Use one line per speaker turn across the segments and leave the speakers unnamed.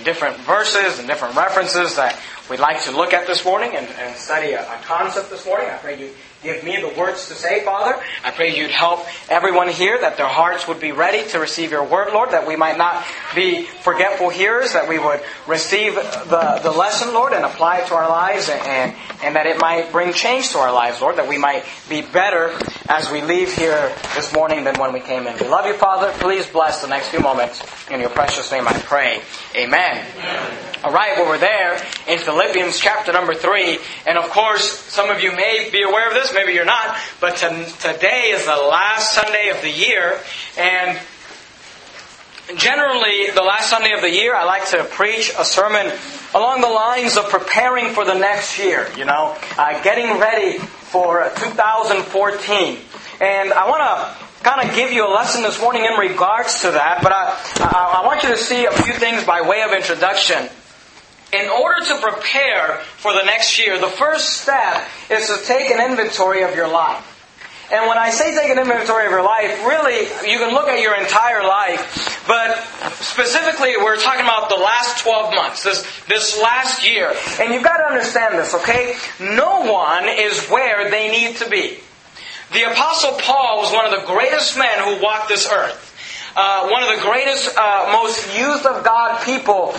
different verses and different references that we'd like to look at this morning and study a concept this morning. I pray you give me the words to say, Father. I pray you'd help everyone here, that their hearts would be ready to receive your word, Lord, that we might not be forgetful hearers, that we would receive the lesson, Lord, and apply it to our lives, and that it might bring change to our lives, Lord, that we might be better as we leave here this morning than when we came in. We love you, Father. Please bless the next few moments. In your precious name I pray. Amen. All right, well, we're there in Philippians chapter number 3. And of course, some of you may be aware of this, maybe you're not. But today is the last Sunday of the year. And generally, the last Sunday of the year, I like to preach a sermon along the lines of preparing for the next year. Getting ready for 2014. And I want to kind of give you a lesson this morning in regards to that. But I want you to see a few things by way of introduction. In order to prepare for the next year, the first step is to take an inventory of your life. And when I say take an inventory of your life, really, you can look at your entire life. But specifically, we're talking about the last 12 months, this last year. And you've got to understand this, okay? No one is where they need to be. The Apostle Paul was one of the greatest men who walked this earth. One of the greatest, most used of God people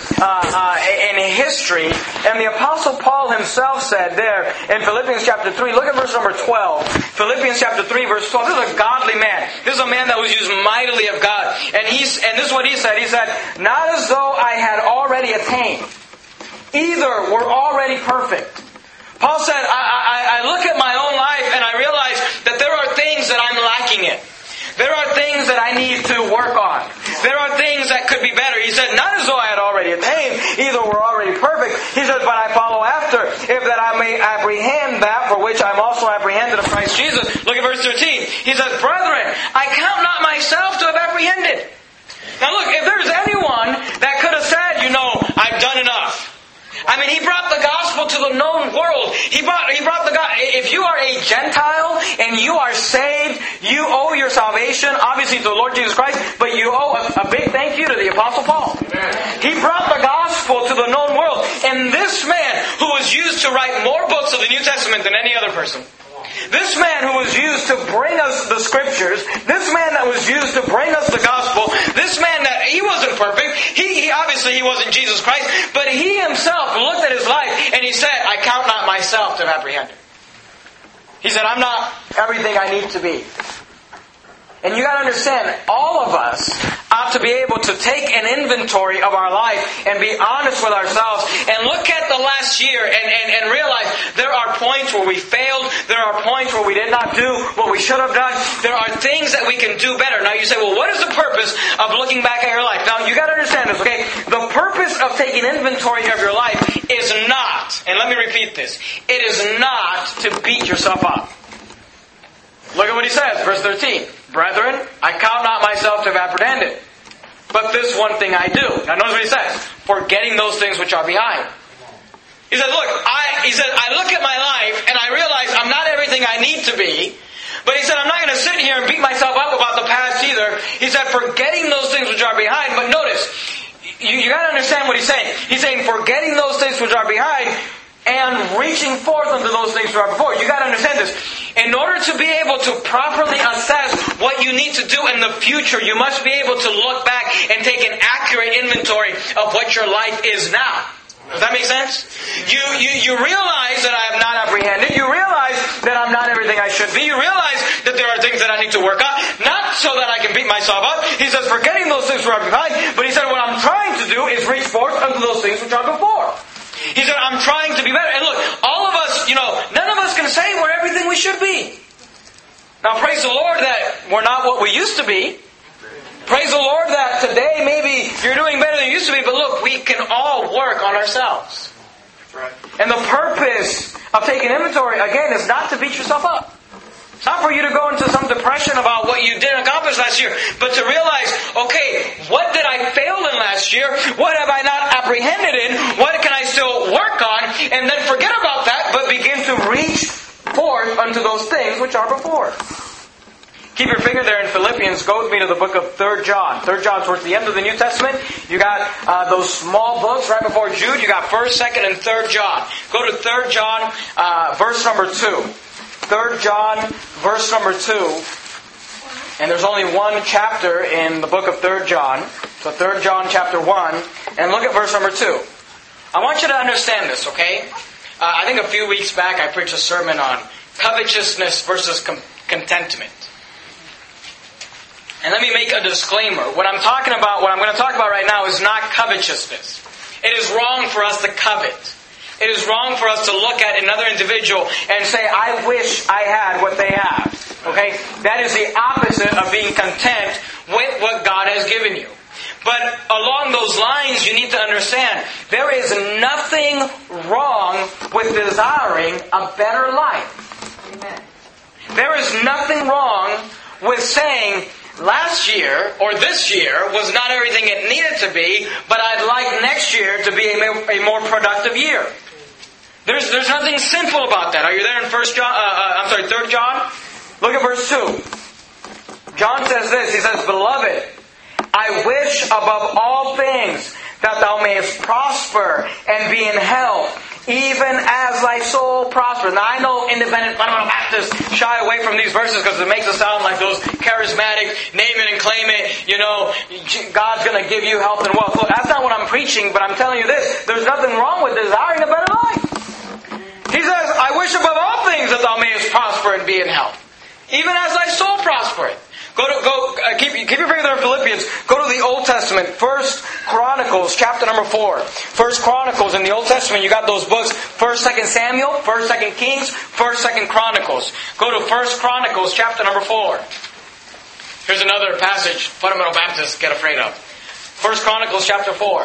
in history. And the Apostle Paul himself said there in Philippians chapter 3, look at verse number 12. Philippians chapter 3, verse 12. This is a godly man. This is a man that was used mightily of God. And this is what he said. He said, not as though I had already attained. Either were already perfect. Paul said, I look at my own life and I realize that there are things that I'm lacking in. There are things that I need to work on. There are things that could be better. He said, not as though I had already attained, either were already perfect. He said, but I follow after, if that I may apprehend that for which I'm also apprehended of Christ Jesus. Look at verse 13. He says, brethren, I count not myself to have apprehended. Now look, if there's anyone that could have said, I've done enough. He brought the gospel to the known world. He brought the gospel. If you are a Gentile and you are saved, you owe your salvation, obviously, to the Lord Jesus Christ, but you owe a big thank you to the Apostle Paul. Amen. He brought the gospel to the known world. And this man who was used to write more books of the New Testament than any other person, this man who was used to bring us the Scriptures, this man that was used to bring us the gospel, this man that he wasn't perfect, he obviously he wasn't Jesus Christ, but he himself looked at his life and he said, I count not myself to have apprehended. He said, I'm not everything I need to be. And you got to understand, all of us ought to be able to take an inventory of our life and be honest with ourselves and look at the last year and realize there are points where we failed. There are points where we did not do what we should have done. There are things that we can do better. Now you say, well, what is the purpose of looking back at your life? Now you got to understand this, okay? The purpose of taking inventory of your life is not, and let me repeat this, it is not to beat yourself up. Look at what he says, verse 13. Brethren, I count not myself to have apprehended, but this one thing I do. Now notice what he says. Forgetting those things which are behind. He said, I look at my life and I realize I'm not everything I need to be. But he said, I'm not going to sit here and beat myself up about the past either. He said, forgetting those things which are behind. But notice, you got to understand what he's saying. He's saying, forgetting those things which are behind and reaching forth unto those things which are before. You got to understand this. In order to be able to properly assess what you need to do in the future, you must be able to look back and take an accurate inventory of what your life is now. Does that make sense? You realize that I am not apprehended. You realize that I'm not everything I should be. You realize that there are things that I need to work on. Not so that I can beat myself up. He says, forgetting those things which are behind. But he said, what I'm trying to do is reach forth unto those things which are before. He said, I'm trying to be better. And look, all of us, none of us can say we're everything we should be. Now praise the Lord that we're not what we used to be. Praise the Lord that today maybe you're doing better than you used to be. But look, we can all work on ourselves. Right. And the purpose of taking inventory, again, is not to beat yourself up. It's not for you to go into some depression about what you didn't accomplish last year, but to realize, okay, what did I fail in last year? What have I not apprehended in? What can I still work on? And then forget about that, but begin to reach forth unto those things which are before. keep your finger there in Philippians, go with me to the book of 3 John. 3 John towards the end of the New Testament. You got those small books right before Jude. You got 1st, 2nd, and 3rd John. Go to 3 John, verse number 2. 3 John, verse number 2. And there's only one chapter in the book of 3 John. So 3 John chapter 1. And look at verse number 2. I want you to understand this, okay? I think a few weeks back I preached a sermon on covetousness versus contentment. And let me make a disclaimer. What I'm going to talk about right now is not covetousness. It is wrong for us to covet. It is wrong for us to look at another individual and say, I wish I had what they have. Okay? That is the opposite of being content with what God has given you. But along those lines, you need to understand, there is nothing wrong with desiring a better life. Amen. There is nothing wrong with saying, last year, or this year, was not everything it needed to be, but I'd like next year to be a more productive year. There's nothing sinful about that. Are you there in 3 John? Look at verse 2. John says this, he says, Beloved, I wish above all things that thou mayest prosper and be in health, even as thy soul prospers. Now I know independent fundamental Baptists shy away from these verses because it makes it sound like those charismatic, name it and claim it, God's going to give you health and wealth. Look, that's not what I'm preaching, but I'm telling you this, there's nothing wrong with desiring a better life. He says, I wish above all things that thou mayest prosper and be in health, even as thy soul prospereth. Keep your finger there in Philippians. Go to the Old Testament. 1 Chronicles, chapter number 4. 1 Chronicles in the Old Testament, you got those books. 1st, 2nd Samuel, 1st, 2nd Kings, 1st, 2nd Chronicles. Go to 1 Chronicles, chapter number 4. Here's another passage fundamental Baptists get afraid of. 1 Chronicles, chapter 4.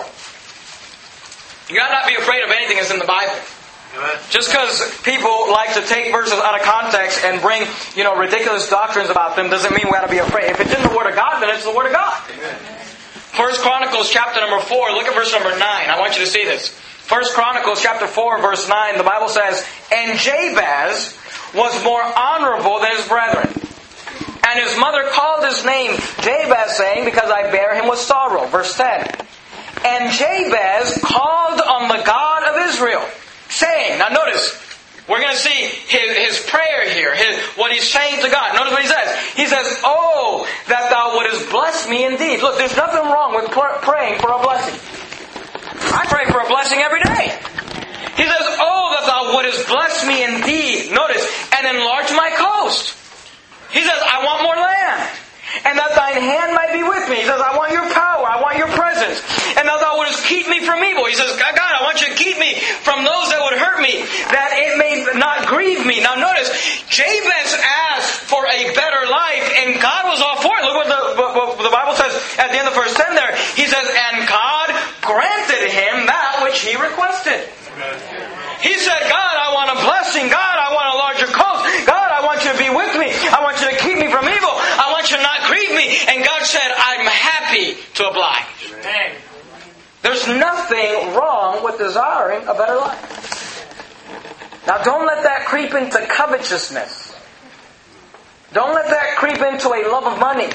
You got to not be afraid of anything that's in the Bible. Just because people like to take verses out of context and bring, ridiculous doctrines about them doesn't mean we got to be afraid. If it's in the Word of God, then it's the Word of God. Amen. 1 Chronicles chapter number 4, look at verse number 9. I want you to see this. 1 Chronicles chapter 4, verse 9, the Bible says, And Jabez was more honorable than his brethren. And his mother called his name Jabez, saying, Because I bear him with sorrow. Verse 10. And Jabez called on the God of Israel, saying, now notice, we're going to see his prayer here, what he's saying to God. Notice what he says. He says, Oh, that thou wouldest bless me indeed. Look, there's nothing wrong with praying for a blessing. I pray for a blessing every day. He says, Oh, that thou wouldest bless me indeed. Notice, and enlarge my coast. He says, I want more land. And that thine hand might be with me. He says, I want your power. I want your presence. And that thou wouldest keep me from evil. He says, God, I want you to keep me from those that would hurt me, that it may not grieve me. Now notice, Jabez asked for a better life, and God was all for it. Look what the Bible says at the end of verse 10 there. He says, and God granted him that which he requested. He said, God, I want a blessing. God, I want a larger coast. God, I want you to be with me. I want you to keep me from evil. I want you to not grieve me. And God said, I'm happy to oblige. Amen. There's nothing wrong with desiring a better life. Now don't let that creep into covetousness. Don't let that creep into a love of money.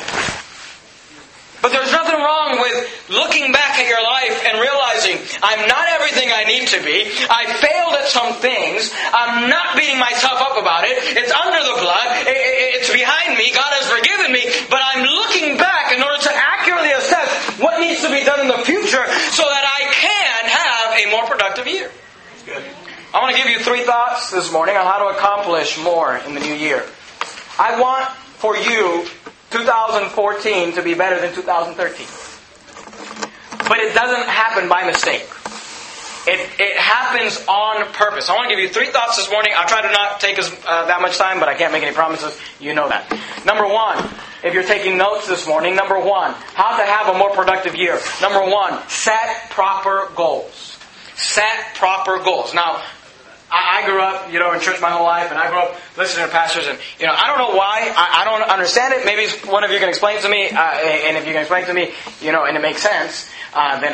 But there's nothing wrong with looking back at your life and realizing I'm not everything I need to be. I failed at some things. I'm not beating myself up about it. It's under the blood. It's behind me. God has forgiven me. But I'm looking back in order to accurately assess what needs to be done in the future so that I can have a more productive year. Good. I want to give you 3 thoughts this morning on how to accomplish more in the new year. I want for you 2014 to be better than 2013. But it doesn't happen by mistake. It happens on purpose. I want to give you 3 thoughts this morning. I'll try to not take that much time, but I can't make any promises. You know that. Number 1, if you're taking notes this morning, number 1, how to have a more productive year. Number 1, set proper goals. Set proper goals. Now, I grew up, in church my whole life, and I grew up listening to pastors, and, I don't know why, I don't understand it. Maybe one of you can explain it to me, and if you can explain it to me, and it makes sense, then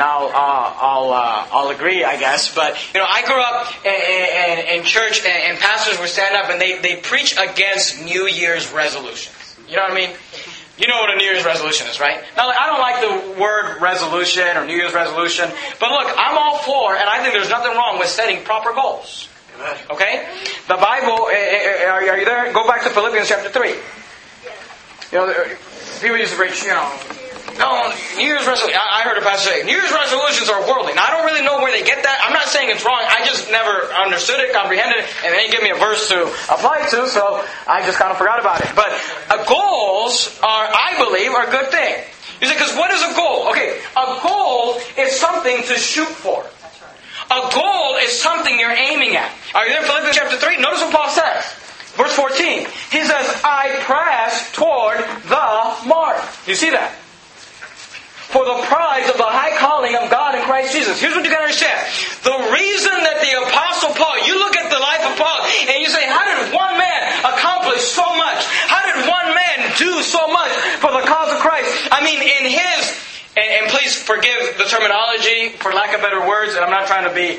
I'll agree, I guess. But, I grew up in church, and pastors would stand up, and they preach against New Year's resolutions. You know what I mean? You know what a New Year's resolution is, right? Now, I don't like the word resolution or New Year's resolution, but look, I'm all for, and I think there's nothing wrong with setting proper goals. Okay? The Bible, are you there? Go back to Philippians chapter 3. You know, people used to preach, no, New Year's resolution. I heard a pastor say, New Year's resolutions are worldly. Now, I don't really know where they get that. I'm not saying it's wrong. I just never understood it, comprehended it, and they didn't give me a verse to apply to, so I just kind of forgot about it. But goals are, I believe, are a good thing. You say, because what is a goal? Okay, a goal is something to shoot for. A goal is something you're aiming at. Are you there in Philippians chapter 3? Notice what Paul says. Verse 14. He says, I press toward the mark. You see that? For the prize of the high calling of God in Christ Jesus. Here's what you got to understand. The reason that the Apostle Paul, you look at the life of Paul, and you say, how did one man accomplish so much? How did one man do so much for the cause of Christ? I mean, in his, and please forgive the terminology, for lack of better words, and I'm not trying to be,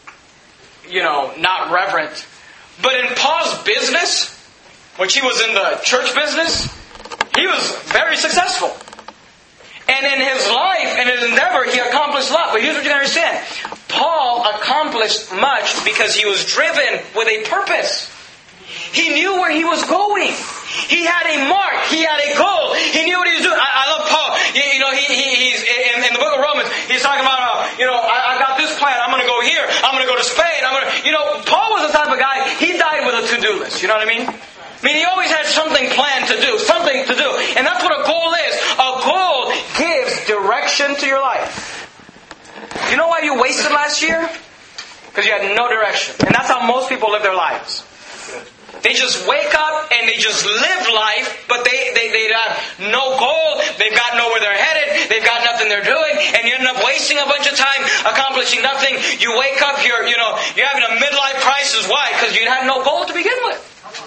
not reverent. But in Paul's business, which he was in the church business, he was very successful. And in his life and his endeavor, he accomplished a lot. But here's what you gotta understand. Paul accomplished much because he was driven with a purpose. He knew where he was going. He had a mark. He had a goal. He knew what he was doing. I love Paul. He's in the book of Romans. He's talking about, I got this plan. I'm going to go here. I'm going to go to Spain. Paul was the type of guy. He died with a to-do list. You know what I mean? He always had something planned to do, something to do. And that's what a goal is. A goal gives direction to your life. You know why you wasted last year? Because you had no direction. And that's how most people live their lives. They just wake up and they just live life, but they have no goal. They've got nowhere they're headed. They've got nothing they're doing, and you end up wasting a bunch of time accomplishing nothing. You wake up, you're having a midlife crisis. Why? Because you had no goal to begin with.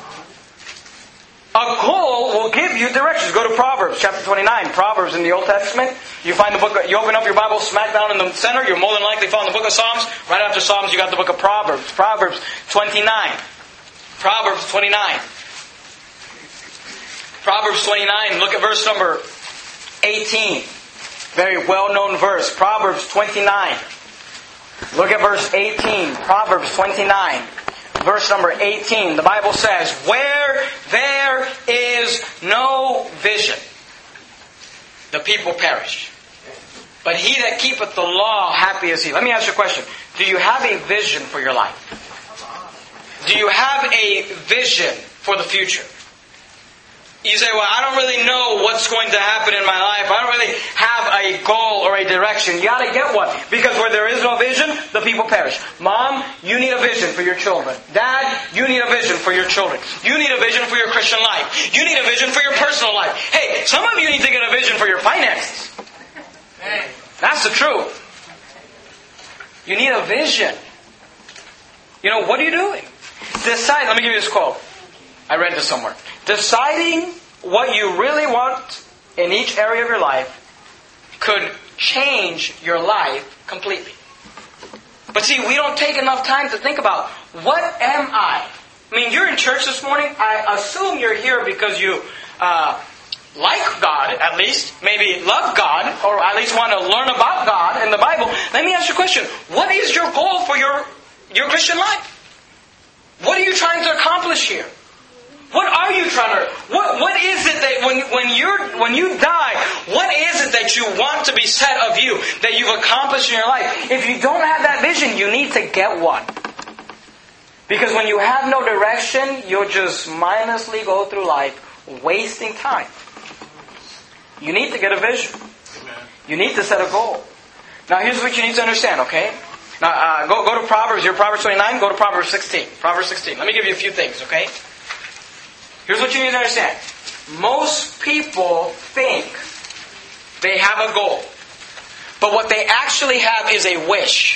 A goal will give you directions. Go to Proverbs chapter 29. Proverbs in the Old Testament. You find the book. You open up your Bible smack down in the center. You're more than likely found the book of Psalms. Right after Psalms, you got the book of Proverbs. Proverbs 29. Proverbs 29. Proverbs 29. Look at verse number 18. Very well-known verse. Proverbs 29. Look at verse 18. Proverbs 29. Verse number 18, the Bible says, where there is no vision, the people perish. But he that keepeth the law, happy is he. Let me ask you a question. Do you have a vision for your life? Do you have a vision for the future? You say, well, I don't really know what's going to happen in my life. I don't really have a goal or a direction. You got to get one. Because where there is no vision, the people perish. Mom, you need a vision for your children. Dad, you need a vision for your children. You need a vision for your Christian life. You need a vision for your personal life. Hey, some of you need to get a vision for your finances. That's the truth. You need a vision. What are you doing? Decide. Let me give you this quote. I read this somewhere. Deciding what you really want in each area of your life could change your life completely. But see, we don't take enough time to think about, what am I? You're in church this morning. I assume you're here because you like God, at least. Maybe love God, or at least want to learn about God and the Bible. Let me ask you a question. What is your goal for your Christian life? What are you trying to accomplish here? What are you trying to... What is it that when you die, what is it that you want to be said of you, that you've accomplished in your life? If you don't have that vision, you need to get one. Because when you have no direction, you'll just mindlessly go through life, wasting time. You need to get a vision. You need to set a goal. Now here's what you need to understand, okay? Now go to Proverbs. You're Proverbs 29, go to Proverbs 16. Proverbs 16. Let me give you a few things, okay? Here's what you need to understand. Most people think they have a goal. But what they actually have is a wish.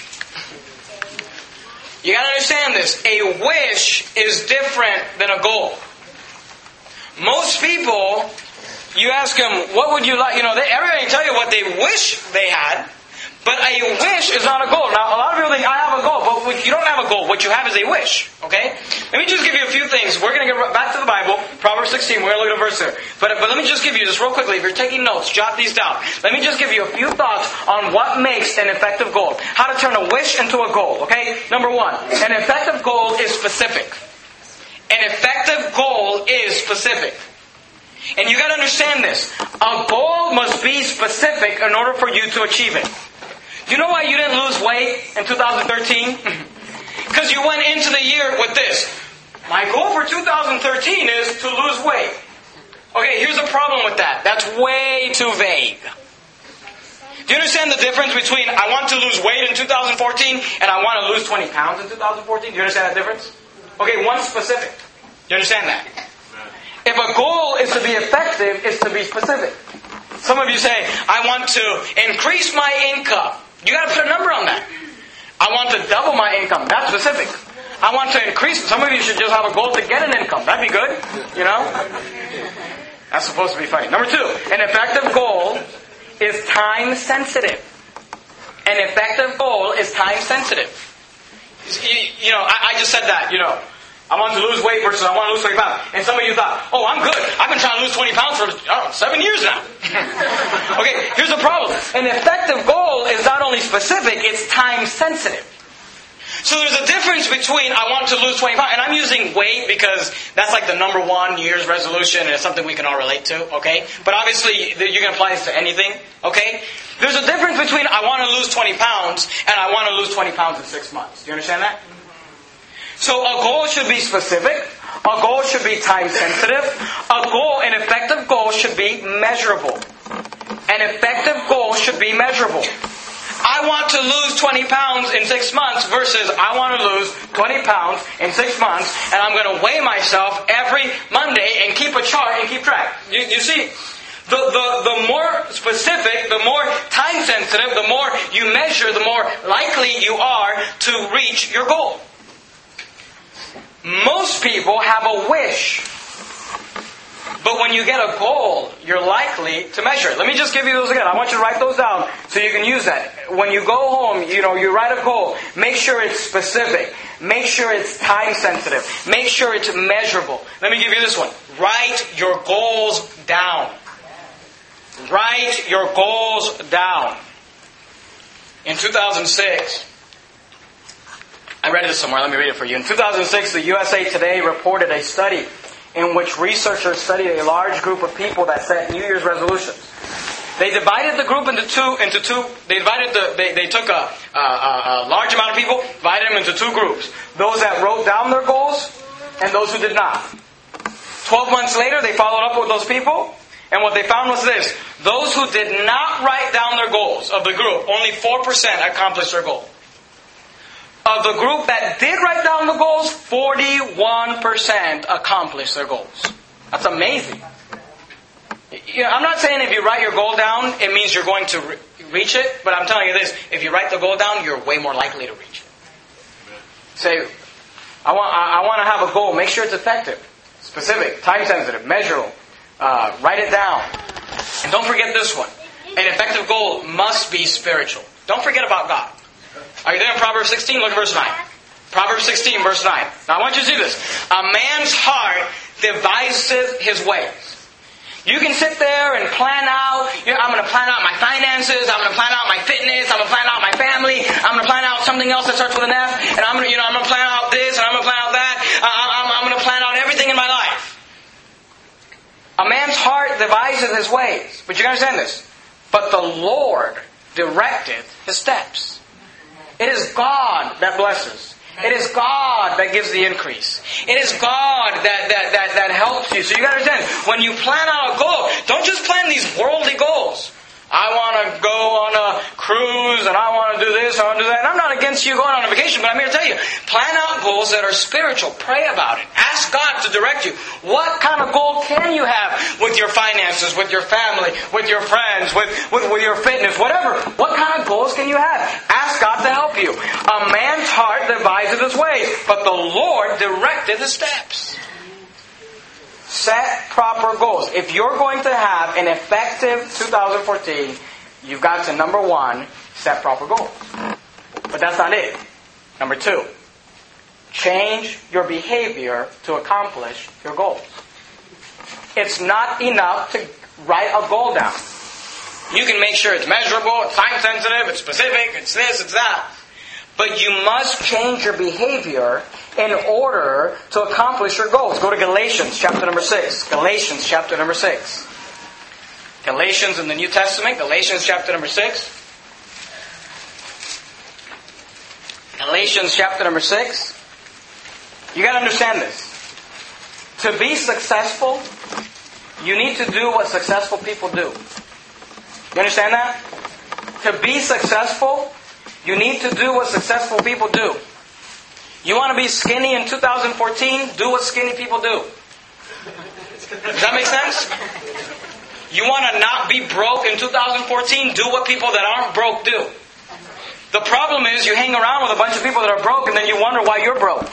You gotta understand this. A wish is different than a goal. Most people, you ask them, what would you like? Everybody can tell you what they wish they had. But a wish is not a goal. Now, a lot of people think, I have a goal. But you don't have a goal. What you have is a wish. Okay? Let me just give you a few things. We're going to get back to the Bible. Proverbs 16. We're going to look at a verse there. But let me just give you this real quickly. If you're taking notes, jot these down. Let me just give you a few thoughts on what makes an effective goal. How to turn a wish into a goal. Okay? Number one. An effective goal is specific. An effective goal is specific. And you got to understand this. A goal must be specific in order for you to achieve it. Do you know why you didn't lose weight in 2013? Because you went into the year with this. My goal for 2013 is to lose weight. Okay, here's the problem with that. That's way too vague. Do you understand the difference between I want to lose weight in 2014 and I want to lose 20 pounds in 2014? Do you understand that difference? Okay, one's specific. Do you understand that? If a goal is to be effective, it's to be specific. Some of you say, I want to increase my income. You got to put a number on that. I want to double my income. That's specific. I want to increase. Some of you should just have a goal to get an income. That'd be good. You know? That's supposed to be funny. Number two, an effective goal is time sensitive. An effective goal is time sensitive. You know, I just said that, you know. I want to lose weight versus I want to lose 20 pounds. And some of you thought, oh, I'm good. I've been trying to lose 20 pounds for 7 years now. Okay, here's the problem. An effective goal is not only specific, it's time sensitive. So there's a difference between I want to lose 20 pounds, and I'm using weight because that's like the number one New Year's resolution, and it's something we can all relate to, okay? But obviously, you can apply this to anything, okay? There's a difference between I want to lose 20 pounds and I want to lose 20 pounds in 6 months. Do you understand that? So a goal should be specific. A goal should be time sensitive. An effective goal should be measurable. An effective goal should be measurable. I want to lose 20 pounds in 6 months versus I want to lose 20 pounds in 6 months, and I'm going to weigh myself every Monday and keep a chart and keep track. You see, the more specific, the more time sensitive, the more you measure, the more likely you are to reach your goal. Most people have a wish. But when you get a goal, you're likely to measure it. Let me just give you those again. I want you to write those down so you can use that. When you go home, you write a goal. Make sure it's specific. Make sure it's time sensitive. Make sure it's measurable. Let me give you this one. Write your goals down. Write your goals down. In 2006, I read this somewhere. Let me read it for you. In 2006, the USA Today reported a study in which researchers studied a large group of people that set New Year's resolutions. They divided the group into two. They took a large amount of people, divided them into two groups: those that wrote down their goals and those who did not. 12 months later, they followed up with those people, and what they found was this: those who did not write down their goals of the group, only 4% accomplished their goal. Of the group that did write down the goals, 41% accomplished their goals. That's amazing. I'm not saying if you write your goal down, it means you're going to reach it. But I'm telling you this, if you write the goal down, you're way more likely to reach it. Say, I want to have a goal. Make sure it's effective, specific, time sensitive, measurable. Write it down. And don't forget this one. An effective goal must be spiritual. Don't forget about God. Are you there in Proverbs 16? Look at verse 9. Proverbs 16, verse 9. Now I want you to see this. A man's heart deviseth his ways. You can sit there and plan out, I'm going to plan out my finances, I'm going to plan out my fitness, I'm going to plan out my family, I'm going to plan out something else that starts with an F, and I'm going to plan out this, and I'm going to plan out that, I'm going to plan out everything in my life. A man's heart deviseth his ways. But you can understand this. But the Lord directeth his steps. It is God that blesses. It is God that gives the increase. It is God that helps you. So you got to understand, when you plan out a goal, don't just plan these worldly goals. I want to go on a cruise, and I want to do this, I want to do that. And I'm not against you going on a vacation, but I'm here to tell you, plan out goals that are spiritual. Pray about it. Ask God to direct you. What kind of goal can you have with your finances, with your family, with your friends, with your fitness, whatever? What kind of goals can you have? Ask God to help you. A man's heart deviseth his ways, but the Lord directeth his steps. Set proper goals. If you're going to have an effective 2014, you've got to, number one, set proper goals. But that's not it. Number 2, change your behavior to accomplish your goals. It's not enough to write a goal down. You can make sure it's measurable, it's time sensitive, it's specific, it's this, it's that. But you must change your behavior in order to accomplish your goals. Go to Galatians chapter number 6. Galatians chapter number 6. Galatians in the New Testament, Galatians chapter number 6. Galatians chapter number 6. You got to understand this. To be successful, you need to do what successful people do. You understand that? To be successful, you need to do what successful people do. You want to be skinny in 2014? Do what skinny people do. Does that make sense? You want to not be broke in 2014? Do what people that aren't broke do. The problem is you hang around with a bunch of people that are broke and then you wonder why you're broke.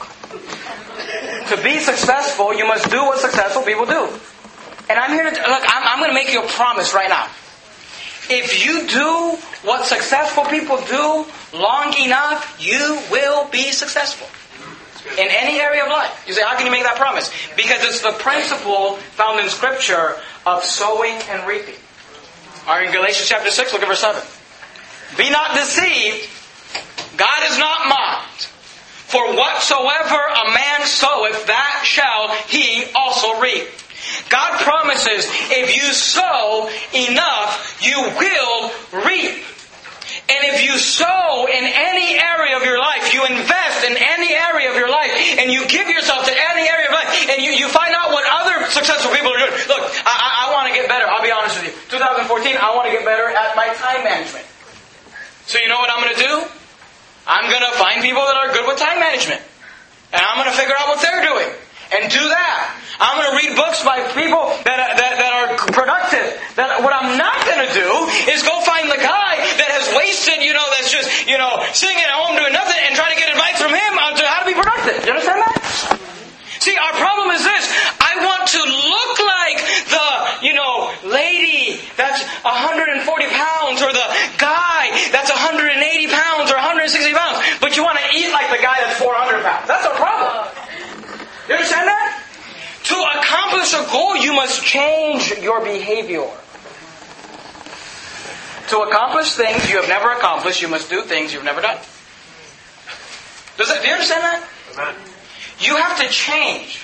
To be successful, you must do what successful people do. And I'm here to... Look, I'm going to make you a promise right now. If you do what successful people do long enough, you will be successful. In any area of life. You say, how can you make that promise? Because it's the principle found in Scripture of sowing and reaping. All right, in Galatians chapter 6, look at verse 7. Be not deceived, God is not mocked. For whatsoever a man soweth, that shall he also reap. God promises, if you sow enough, you will reap. And if you sow in any area of your life, you invest in any area of your life, and you give yourself to any area of life, and you find out what other successful people are doing. Look, I want to get better. I'll be honest with you. 2014, I want to get better at my time management. So you know what I'm going to do? I'm going to find people that are good with time management. And I'm going to figure out what they're doing. And do that. I'm going to read books by people that are productive. What I'm not going to do is go find the guy that has wasted, that's just, sitting at home doing nothing and try to get advice from him on how to be productive. You understand that? See, our problem is this. I want to look like the, lady that's 140 pounds or the guy that's 180 pounds or 160 pounds. But you want to eat like the guy that's 400 pounds. That's our problem. You understand that? To accomplish a goal, you must change your behavior. To accomplish things you have never accomplished, you must do things you've never done. Do you understand that? Amen. You have to change.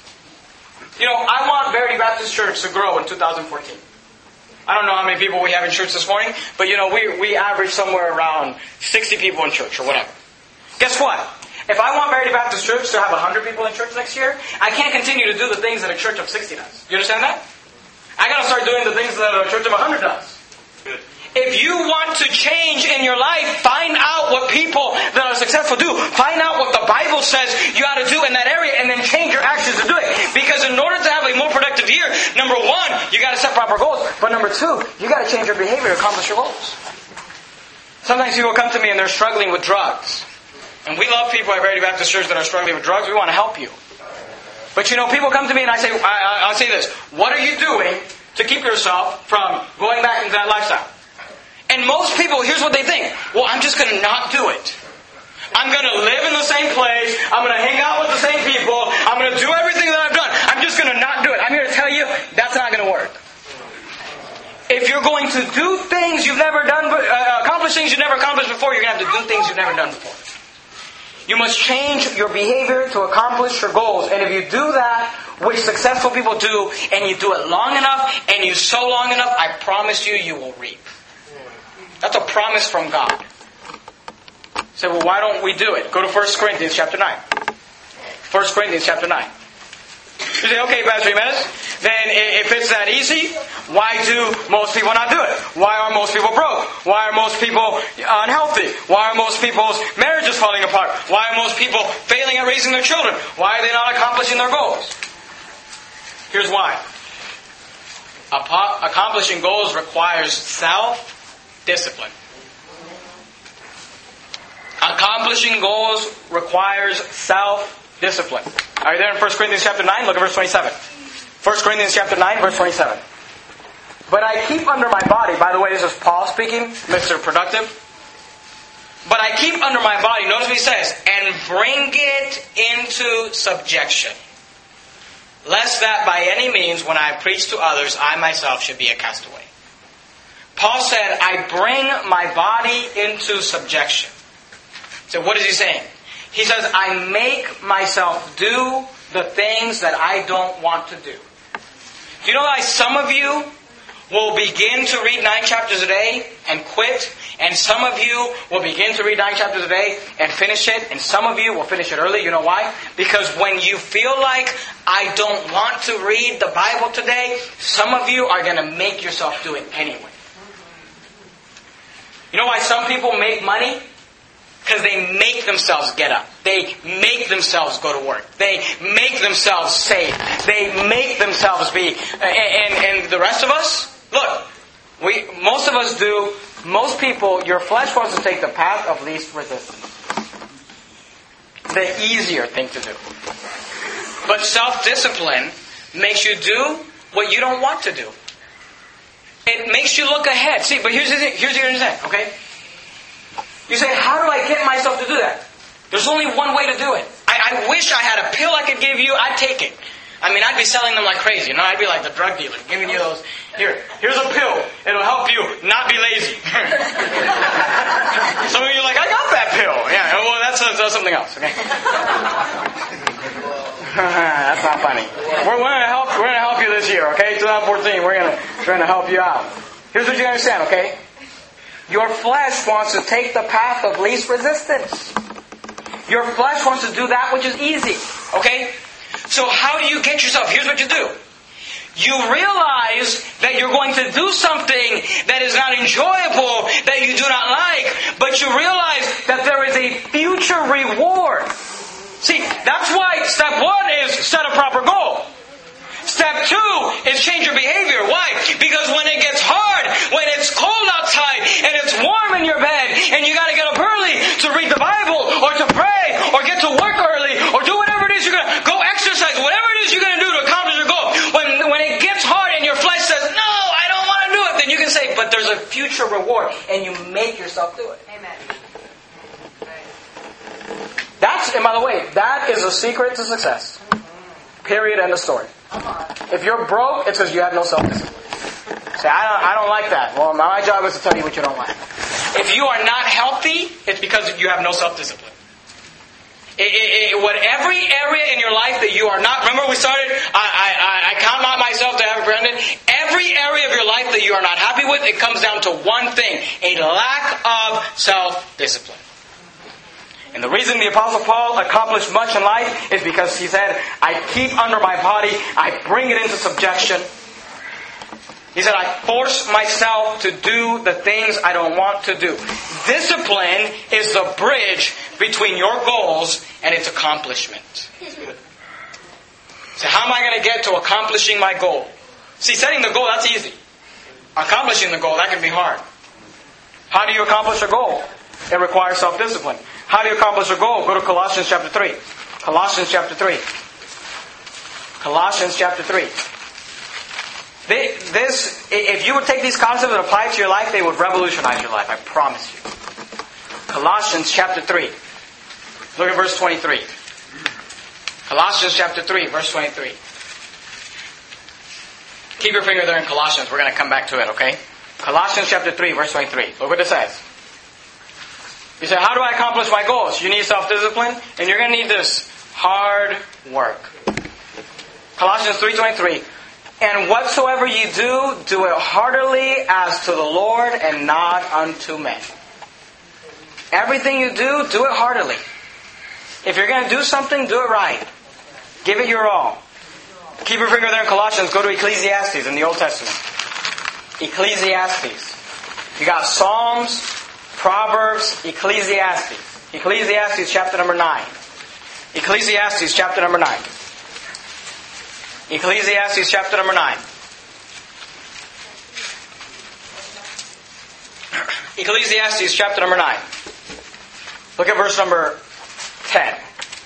I want Verity Baptist Church to grow in 2014. I don't know how many people we have in church this morning, but we average somewhere around 60 people in church or whatever. Guess what? If I want Verity Baptist Church to have 100 people in church next year, I can't continue to do the things that a church of 60 does. You understand that? I got to start doing the things that a church of 100 does. Good. If you want to change in your life, find out what people that are successful do. Find out what the Bible says you ought to do in that area, and then change your actions to do it. Because in order to have a more productive year, number 1, you got to set proper goals. But number 2, you got to change your behavior to accomplish your goals. Sometimes people come to me and they're struggling with drugs. And we love people at Verity Baptist Church that are struggling with drugs. We want to help you. But people come to me and I say this. What are you doing to keep yourself from going back into that lifestyle? And most people, here's what they think. Well, I'm just going to not do it. I'm going to live in the same place. I'm going to hang out with the same people. I'm going to do everything that I've done. I'm just going to not do it. I'm here to tell you, that's not going to work. If you're going to do things you've never done, accomplish things you've never accomplished before, you're going to have to do things you've never done before. You must change your behavior to accomplish your goals. And if you do that, which successful people do, and you do it long enough, and you sow long enough, I promise you, you will reap. That's a promise from God. You say, well, why don't we do it? Go to 1 Corinthians chapter 9. 1 Corinthians chapter 9. You say, okay, Pastor Jimenez, then if it's that easy, why do most people not do it? Why are most people broke? Why are most people unhealthy? Why are most people's marriages falling apart? Why are most people failing at raising their children? Why are they not accomplishing their goals? Here's why. Accomplishing goals requires self-discipline. Accomplishing goals requires self-discipline. Are you there in 1 Corinthians chapter 9? Look at verse 27. 1 Corinthians chapter 9, verse 27. But I keep under my body, by the way, this is Paul speaking, Mr. Productive. but I keep under my body, notice what he says, and bring it into subjection, lest that by any means, when I preach to others, I myself should be a castaway. Paul said, I bring my body into subjection. So what is he saying? He says, I make myself do the things that I don't want to do. Do you know that some of you will begin to read 9 chapters a day and quit, and some of you will begin to read 9 chapters a day and finish it, and some of you will finish it early. You know why? Because when you feel like, I don't want to read the Bible today, some of you are going to make yourself do it anyway. You know why some people make money? Because they make themselves get up. They make themselves go to work. They make themselves save. They make themselves be. And the rest of us, look, most of us do. Most people, your flesh wants to take the path of least resistance. The easier thing to do. But self-discipline makes you do what you don't want to do. It makes you look ahead. See, but here's the thing, okay? You say, how do I get myself to do that? There's only one way to do it. I wish I had a pill I could give you. I'd take it. I mean, I'd be selling them like crazy. You know, I'd be like the drug dealer, giving you those. Here's a pill. It'll help you not be lazy. Some of you are like, I got that pill. Yeah, well, that's something else. Okay. That's not funny. We're going to help you this year. Okay, 2014. We're going to help you out. Here's what you understand. Okay. Your flesh wants to take the path of least resistance. Your flesh wants to do that which is easy. Okay? So how do you get yourself? Here's what you do. You realize that you're going to do something that is not enjoyable, that you do not like, but you realize that there is a future reward. See, that's why step 1 is set a proper goal. Step 2 is change your behavior. Why? Because when it gets hard, when it's cold outside, and it's warm in your bed, and you got to get up early to read the Bible, or to pray, or get to work early, or do whatever it is you're going to go exercise, whatever it is you're going to do to accomplish your goal. When it gets hard and your flesh says, no, I don't want to do it, then you can say, but there's a future reward, and you make yourself do it.
Amen.
And by the way, that is a secret to success. Period. End of story. If you're broke, it's because you have no self-discipline. Say, I don't like that. Well, my job is to tell you what you don't like. If you are not healthy, it's because you have no self-discipline. Every area in your life that you are not... Remember we started, I count not myself to have apprehended. Every area of your life that you are not happy with, it comes down to one thing. A lack of self-discipline. And the reason the Apostle Paul accomplished much in life is because he said, I keep under my body, I bring it into subjection. He said, I force myself to do the things I don't want to do. Discipline is the bridge between your goals and its accomplishment. So how am I going to get to accomplishing my goal? See, setting the goal, that's easy. Accomplishing the goal, that can be hard. How do you accomplish a goal? It requires self-discipline. How do you accomplish a goal? Go to Colossians chapter 3. Colossians chapter 3. Colossians chapter 3. If you would take these concepts and apply it to your life, they would revolutionize your life. I promise you. Colossians chapter 3. Look at verse 23. Colossians chapter 3, verse 23. Keep your finger there in Colossians. We're going to come back to it, okay? Colossians chapter 3, verse 23. Look what it says. You say, how do I accomplish my goals? You need self-discipline, and you're going to need this hard work. Colossians 3:23. And whatsoever ye do, do it heartily as to the Lord and not unto men. Everything you do it heartily. If you're going to do something, do it right. Give it your all. Keep your finger there in Colossians. Go to Ecclesiastes in the Old Testament. Ecclesiastes. You got Psalms, Proverbs, Ecclesiastes. Ecclesiastes chapter number 9. Ecclesiastes chapter number 9. Ecclesiastes chapter number 9. Ecclesiastes chapter number 9. Look at verse number 10.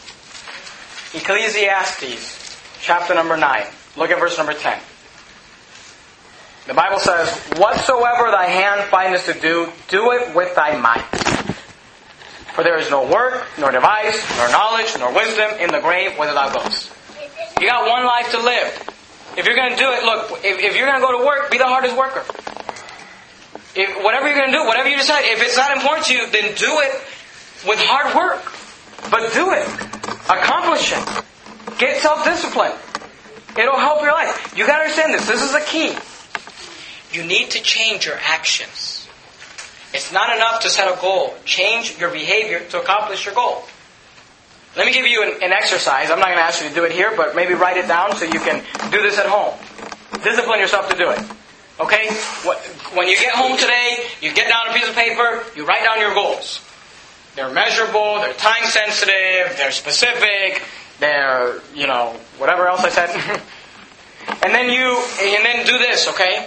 Ecclesiastes chapter number 9. Look at verse number 10. The Bible says, whatsoever thy hand findeth to do, do it with thy might. For there is no work, nor device, nor knowledge, nor wisdom in the grave whither thou goest. You got one life to live. If you're going to do it, look, if you're going to go to work, be the hardest worker. Whatever you're going to do, whatever you decide, if it's not important to you, then do it with hard work. But do it. Accomplish it. Get self-discipline. It'll help your life. You got to understand this. This is the key. You need to change your actions. It's not enough to set a goal. Change your behavior to accomplish your goal. Let me give you an exercise. I'm not going to ask you to do it here, but maybe write it down so you can do this at home. Discipline yourself to do it. Okay? When you get home today, you get down a piece of paper, you write down your goals. They're measurable, they're time sensitive, they're specific, they're, whatever else I said. and then do this, okay?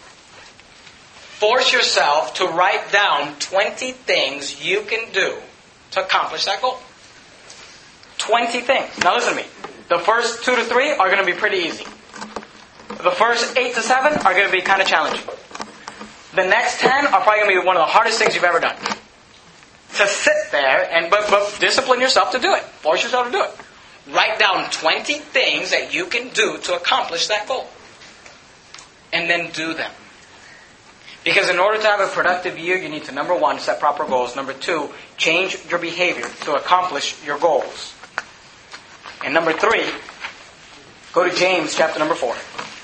Force yourself to write down 20 things you can do to accomplish that goal. 20 things. Now listen to me. The first 2 to 3 are going to be pretty easy. The first 8 to 7 are going to be kind of challenging. The next 10 are probably going to be one of the hardest things you've ever done. To sit there but discipline yourself to do it. Force yourself to do it. Write down 20 things that you can do to accomplish that goal. And then do them. Because in order to have a productive year, you need to, number 1, set proper goals. Number 2, change your behavior to accomplish your goals. And number 3, go to James chapter number 4.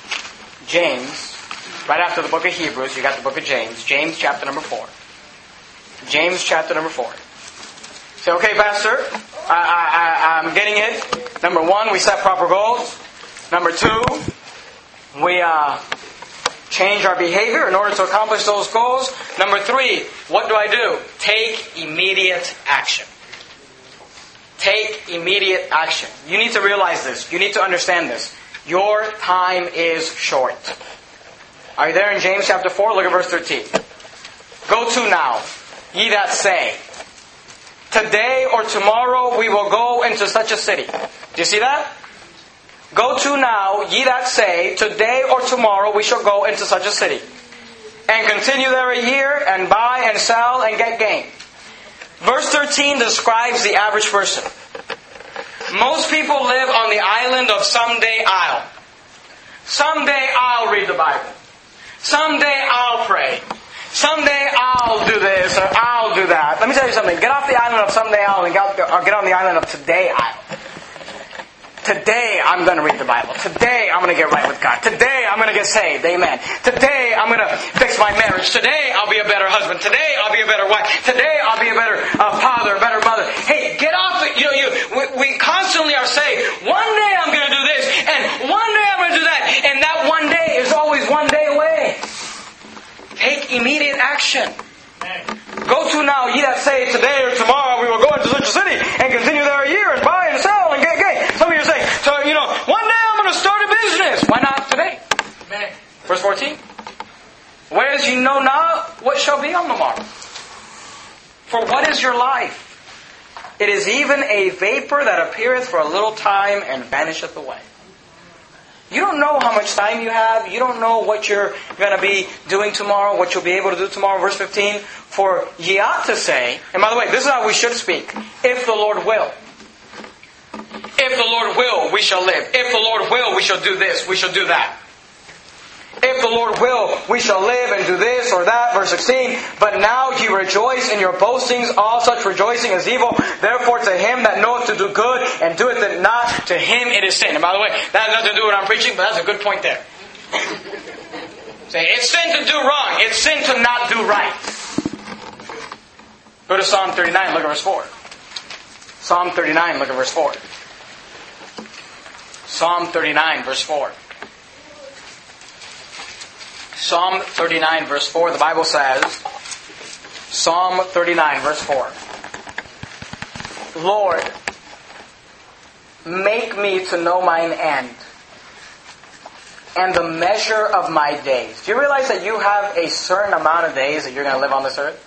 James, right after the book of Hebrews, you got the book of James. James chapter number 4. James chapter number 4. Say, okay, Pastor, I'm getting it. Number 1, we set proper goals. Number 2, we change our behavior in order to accomplish those goals. Number 3, what do? Take immediate action. Take immediate action. You need to realize this. You need to understand this. Your time is short. Are you there in James chapter 4? Look at verse 13. Go to now, ye that say, today or tomorrow we will go into such a city. Do you see that? Go to now, ye that say, today or tomorrow we shall go into such a city. And continue there a year, and buy and sell and get gain. Verse 13 describes the average person. Most people live on the island of someday I'll. Someday I'll read the Bible. Someday I'll pray. Someday I'll do this or I'll do that. Let me tell you something. Get off the island of someday I'll and get on the island of today I'll. Today I'm going to read the Bible. Today I'm going to get right with God. Today I'm going to get saved. Amen. Today I'm going to fix my marriage. Today I'll be a better husband. Today I'll be a better wife. Today I'll be a better father, a better mother. Hey, get off it. We constantly are saying, one day I'm going to do this and one day I'm going to do that. And that one day is always one day away. Take immediate action. Go to now, ye that say, today or tomorrow we will go into such a city and continue there a year and buy and sell and get gain. Some of you are saying, one day I'm going to start a business. Why not today? Amen. Verse 14. Whereas you know not what shall be on the morrow. For what is your life? It is even a vapor that appeareth for a little time and vanisheth away. You don't know how much time you have. You don't know what you're going to be doing tomorrow, what you'll be able to do tomorrow. Verse 15, for ye ought to say, and by the way, this is how we should speak, if the Lord will. If the Lord will, we shall live. If the Lord will, we shall do this, we shall do that. If the Lord will, we shall live and do this or that. Verse 16, but now ye rejoice in your boastings, all such rejoicing is evil. Therefore to him that knoweth to do good and doeth it not, to him it is sin. And by the way, that has nothing to do with what I'm preaching, but that's a good point there. Say, it's sin to do wrong. It's sin to not do right. Go to Psalm 39, look at verse 4. Psalm 39, look at verse 4. Psalm 39, verse 4. Psalm 39, verse 4, the Bible says, Psalm 39, verse 4. Lord, make me to know mine end, and the measure of my days. Do you realize that you have a certain amount of days that you're going to live on this earth?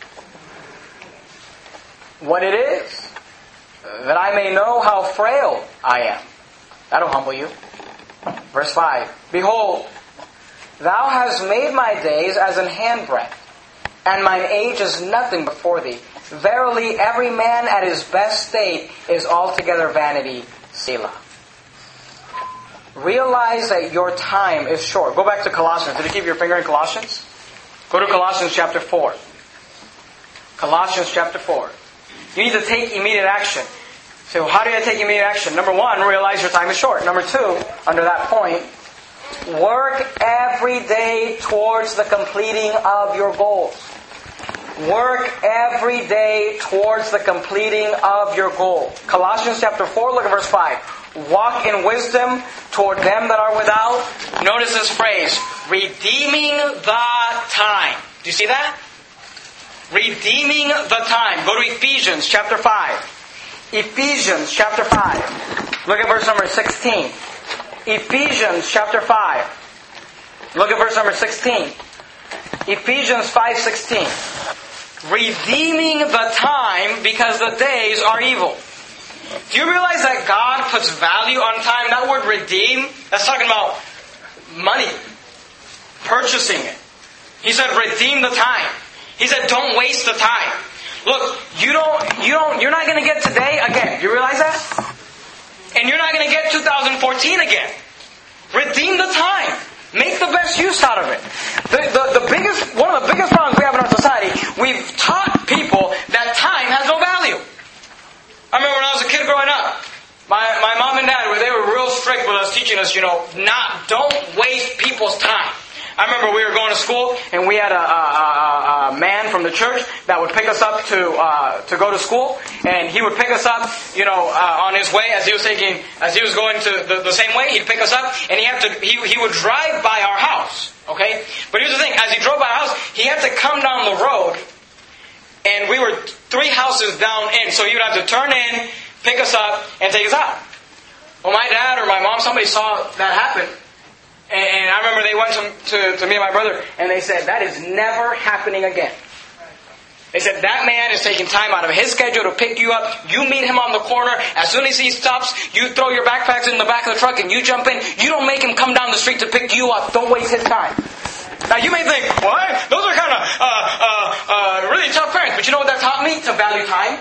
What it is, that I may know how frail I am. That'll humble you. Verse 5. Behold, Thou hast made my days as an handbreadth, and mine age is nothing before thee. Verily, every man at his best state is altogether vanity. Selah. Realize that your time is short. Go back to Colossians. Did you keep your finger in Colossians? Go to Colossians chapter 4. Colossians chapter 4. You need to take immediate action. So how do you take immediate action? Number one, realize your time is short. Number two, under that point, work every day towards the completing of your goals. Work every day towards the completing of your goal. Colossians chapter 4, look at verse 5. Walk in wisdom toward them that are without. Notice this phrase, redeeming the time. Do you see that? Redeeming the time. Go to Ephesians chapter 5. Ephesians chapter 5. Look at verse number 16. Ephesians chapter 5. Look at verse number 16. Ephesians 5:16. Redeeming the time because the days are evil. Do you realize that God puts value on time? That word redeem, that's talking about money. Purchasing it. He said redeem the time. He said don't waste the time. Look, you're not going to get today again. You realize that? And you're not going to get 2014 again. Redeem the time. Make the best use out of it. One of the biggest problems we have in our society, we've taught people that time has no value. I remember when I was a kid growing up, my mom and dad, they were real strict with us, teaching us, don't waste people's time. I remember we were going to school, and we had a man from the church that would pick us up to go to school, and he would pick us up, on his way as he was going to the same way. He'd pick us up, and he would drive by our house. Okay, but here's the thing: as he drove by our house, he had to come down the road, and we were 3 houses down in, so he would have to turn in, pick us up, and take us out. Well, my dad or my mom, somebody saw that happen. And I remember they went to me and my brother, and they said, that is never happening again. They said, that man is taking time out of his schedule to pick you up. You meet him on the corner. As soon as he stops, you throw your backpacks in the back of the truck and you jump in. You don't make him come down the street to pick you up. Don't waste his time. Now you may think, what? Those are kind of really tough parents. But you know what that taught me? To value time.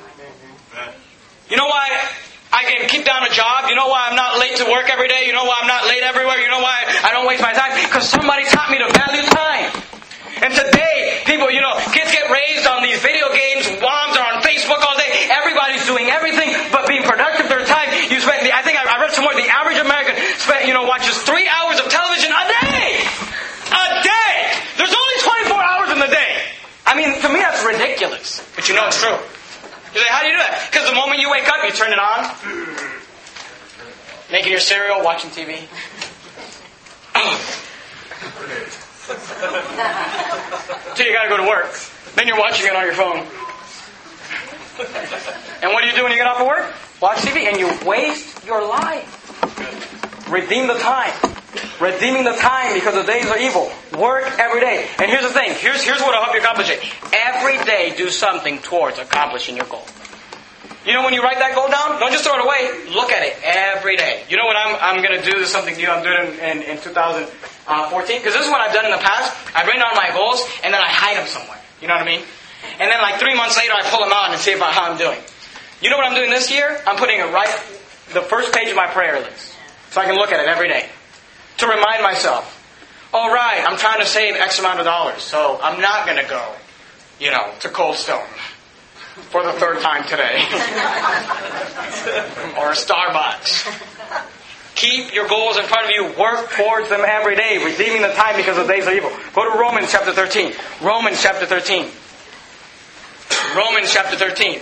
You know why I can keep down a job? You know why I'm not late to work every day? You know why I'm not late everywhere? You know why I don't waste my time? Because somebody taught me to value time. And today, people, kids get raised on these video games, moms are on Facebook all day. Everybody's doing everything but being productive with their time. I think I read somewhere the average American watches 3 hours of television a day. A day! There's only 24 hours in the day. I mean, to me that's ridiculous. But it's true. You say, how do you do that? Because the moment you wake up, you turn it on. Making your cereal, watching TV. Till you gotta go to work. Then you're watching it on your phone. And what do you do when you get off of work? Watch TV, and you waste your life. Redeem the time. Redeeming the time because the days are evil. Work every day. And here's the thing. Here's what will help you accomplish it. Every day do something towards accomplishing your goal. When you write that goal down, don't just throw it away. Look at it every day. You know what I'm going to do? This is something new I'm doing in 2014. Because this is what I've done in the past. I've written down my goals and then I hide them somewhere. You know what I mean? And then 3 months later I pull them out and see about how I'm doing. You know what I'm doing this year? I'm putting it right the first page of my prayer list. So I can look at it every day. To remind myself, all right, I'm trying to save X amount of dollars, so I'm not going to go, to Cold Stone for the 3rd time today. Or Starbucks. Keep your goals in front of you. Work towards them every day, redeeming the time because the days are evil. Go to Romans chapter 13. Romans chapter 13. Romans chapter 13.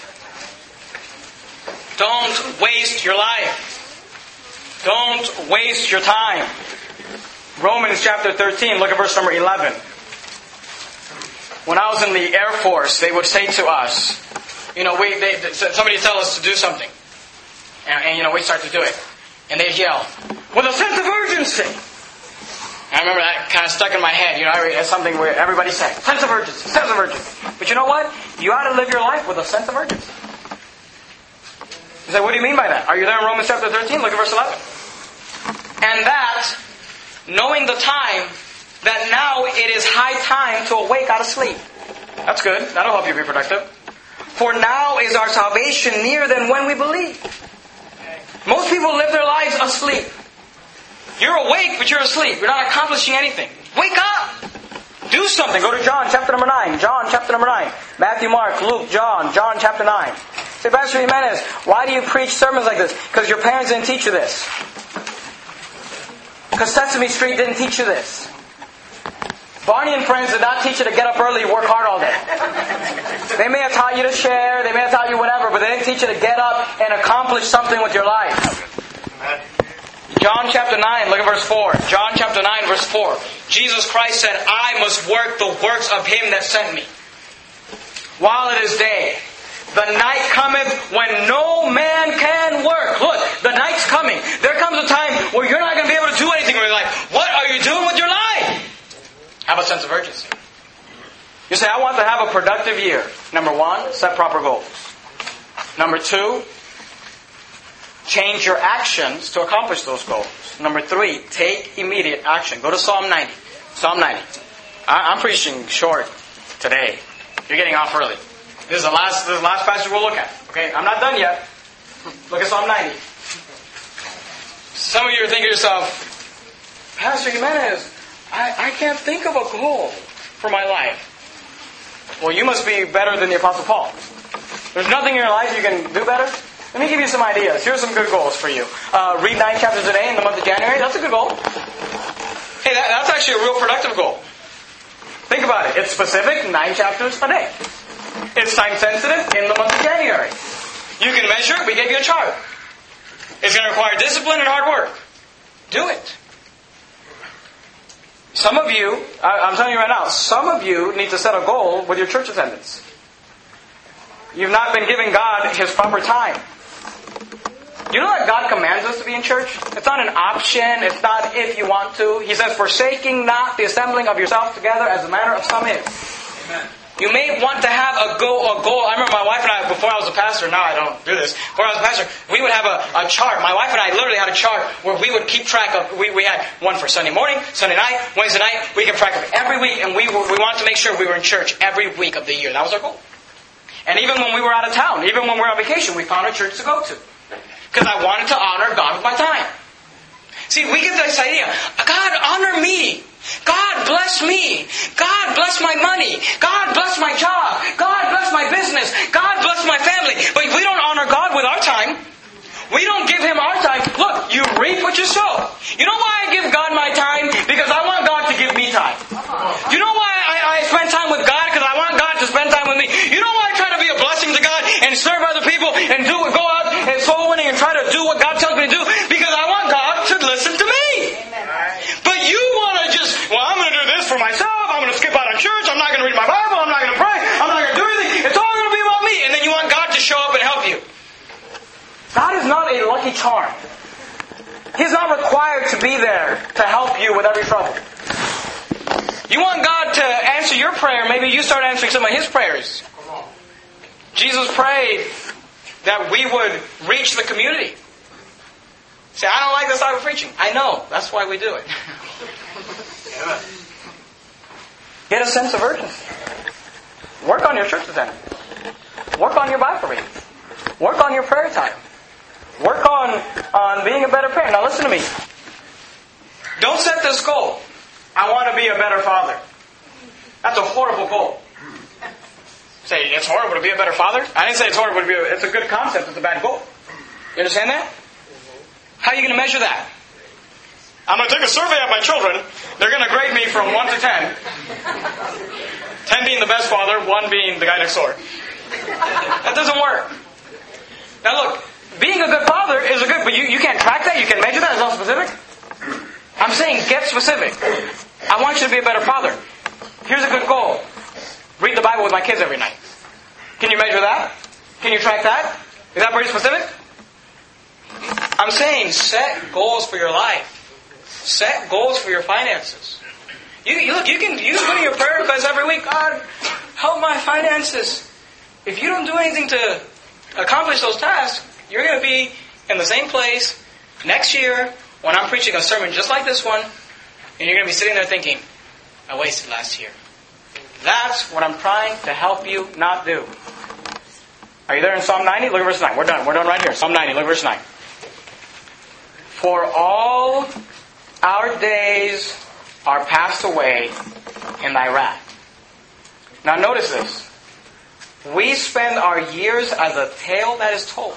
Don't waste your life. Don't waste your time. Romans chapter 13, look at verse number 11. When I was in the Air Force, they would say to us, somebody tell us to do something. And we start to do it. And they'd yell, with a sense of urgency. And I remember that kind of stuck in my head. It's something where everybody said, sense of urgency, sense of urgency. But you know what? You ought to live your life with a sense of urgency. You say, what do you mean by that? Are you there in Romans chapter 13? Look at verse 11. And that, knowing the time, that now it is high time to awake out of sleep. That's good. That'll help you be productive. For now is our salvation nearer than when we believe. Most people live their lives asleep. You're awake, but you're asleep. You're not accomplishing anything. Wake up! Do something. Go to John chapter number 9. John chapter number 9. Matthew, Mark, Luke, John chapter 9. Say, Pastor Jimenez, why do you preach sermons like this? Because your parents didn't teach you this. Because Sesame Street didn't teach you this. Barney and Friends did not teach you to get up early and work hard all day. They may have taught you to share, they may have taught you whatever, but they didn't teach you to get up and accomplish something with your life. John chapter 9, look at verse 4. John chapter 9, verse 4. Jesus Christ said, I must work the works of Him that sent me, while it is day. The night cometh when no man can work. Look, the night's coming. There comes a time where you're not going to be able to do anything with your life. What are you doing with your life? Have a sense of urgency. You say, I want to have a productive year. Number 1, set proper goals. Number 2, change your actions to accomplish those goals. Number 3, take immediate action. Go to Psalm 90. Psalm 90. I'm preaching short today. You're getting off early. This is the last passage we'll look at. Okay, I'm not done yet. Look at Psalm 90. Some of you are thinking to yourself, Pastor Jimenez, I can't think of a goal for my life. Well, you must be better than the Apostle Paul. There's nothing in your life you can do better. Let me give you some ideas. Here's some good goals for you. Read 9 chapters a day in the month of January. That's a good goal. Hey, that's actually a real productive goal. Think about it. It's specific, 9 chapters a day. It's time sensitive in the month of January. You can measure it. We gave you a chart. It's going to require discipline and hard work. Do it. Some of you, I'm telling you right now, some of you need to set a goal with your church attendance. You've not been giving God His proper time. You know that God commands us to be in church? It's not an option. It's not if you want to. He says, forsaking not the assembling of yourselves together as the manner of some is. Amen. You may want to have a goal. I remember my wife and I, before I was a pastor, now I don't do this. Before I was a pastor, we would have a chart. My wife and I literally had a chart where we would keep track of, we had one for Sunday morning, Sunday night, Wednesday night. We kept track of it every week, and we wanted to make sure we were in church every week of the year. That was our goal. And even when we were out of town, even when we were on vacation, we found a church to go to. Because I wanted to honor God with my time. See, we get this idea, God, honor me. God bless me. God bless my money. God bless my job. God bless my business. God bless my family. But we don't honor God with our time. We don't give Him our time. Look, you reap what you sow. You know why I give God my time? Because I want God to give me time. You know why I spend time with God? Because I want God to spend time with me. You know why I try to be a blessing to God and serve other people and go out and soul winning and try to do what God tells me to do? Because I want God to listen to me. But you want to just, I'm going to do this for myself. I'm going to skip out on church. I'm not going to read my Bible. I'm not going to pray. I'm not going to do anything. It's all going to be about me. And then you want God to show up and help you. God is not a lucky charm. He's not required to be there to help you with every trouble. You want God to answer your prayer, maybe you start answering some of His prayers. Jesus prayed that we would reach the community. Say, I don't like this type of preaching. I know. That's why we do it. Get a sense of urgency. Work on your church attendance. Work on your Bible reading. Work on your prayer time. Work on being a better parent. Now listen to me. Don't set this goal. I want to be a better father. That's a horrible goal. Say, it's horrible to be a better father? I didn't say it's horrible to be it's a good concept. It's a bad goal. You understand that? How are you going to measure that? I'm going to take a survey of my children. They're going to grade me from 1 to 10. 10 being the best father, 1 being the guy next door. That doesn't work. Now look, being a good father is a good, but you can't track that, you can measure that, it's not specific. I'm saying get specific. I want you to be a better father. Here's a good goal. Read the Bible with my kids every night. Can you measure that? Can you track that? Is that very specific? I'm saying set goals for your life. Set goals for your finances. You can put in your prayer requests every week. God, help my finances. If you don't do anything to accomplish those tasks, you're going to be in the same place next year when I'm preaching a sermon just like this one, and you're going to be sitting there thinking, I wasted last year. That's what I'm trying to help you not do. Are you there in Psalm 90? Look at verse 9. We're done. We're done right here. Psalm 90. Look at verse 9. For all our days are passed away in thy wrath. Now notice this. We spend our years as a tale that is told.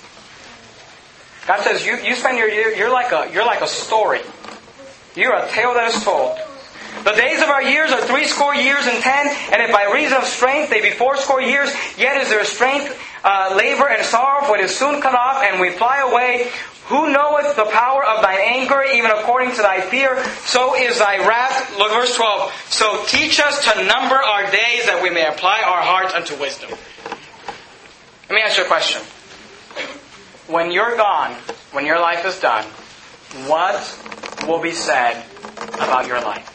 God says you spend your year, you're like a story. You're a tale that is told. The days of our years are 80 years and 10, and if by reason of strength they be 80 years, yet is there strength, labor, and sorrow, for it is soon cut off, and we fly away. Who knoweth the power of thine anger, even according to thy fear, so is thy wrath. Look, verse 12. So teach us to number our days, that we may apply our hearts unto wisdom. Let me ask you a question. When you're gone, when your life is done, what will be said about your life?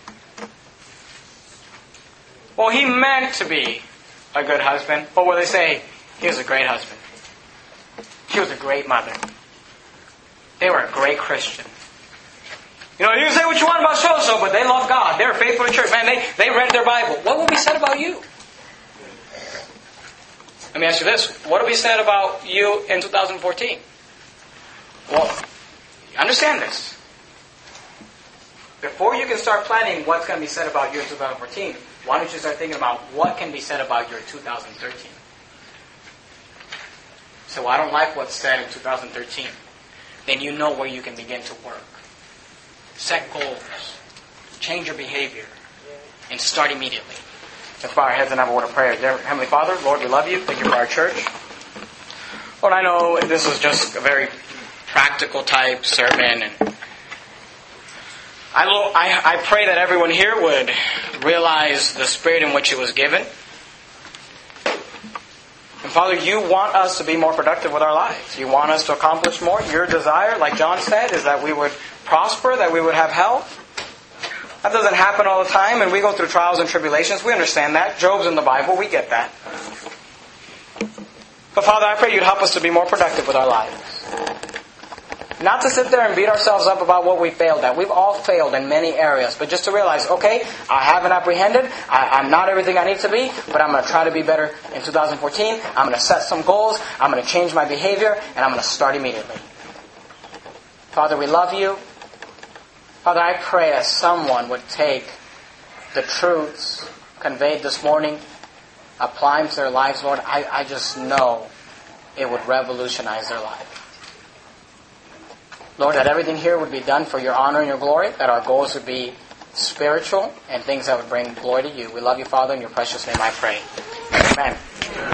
Well, he meant to be a good husband. What will they say? He was a great husband. She was a great mother. They were a great Christian. You know, you can say what you want about so-and-so, but they love God. They're faithful to church. Man, they read their Bible. What will be said about you? Let me ask you this. What will be said about you in 2014? Well, understand this. Before you can start planning what's going to be said about you in 2014, why don't you start thinking about what can be said about you in 2013? So I don't like what's said in 2013. Then you know where you can begin to work. Set goals. Change your behavior. And start immediately. Let's bow our heads and have a word of prayer. Dear Heavenly Father, Lord, we love you. Thank you for our church. Lord, I know this was just a very practical type sermon. And I pray that everyone here would realize the spirit in which it was given. And Father, you want us to be more productive with our lives. You want us to accomplish more. Your desire, like John said, is that we would prosper, that we would have health. That doesn't happen all the time, and we go through trials and tribulations. We understand that. Job's in the Bible. We get that. But Father, I pray you'd help us to be more productive with our lives. Not to sit there and beat ourselves up about what we failed at. We've all failed in many areas. But just to realize, okay, I haven't apprehended. I'm not everything I need to be. But I'm going to try to be better in 2014. I'm going to set some goals. I'm going to change my behavior. And I'm going to start immediately. Father, we love you. Father, I pray that someone would take the truths conveyed this morning, apply them to their lives, Lord. I just know it would revolutionize their life. Lord, that everything here would be done for your honor and your glory, that our goals would be spiritual and things that would bring glory to you. We love you, Father, in your precious name I pray. Amen.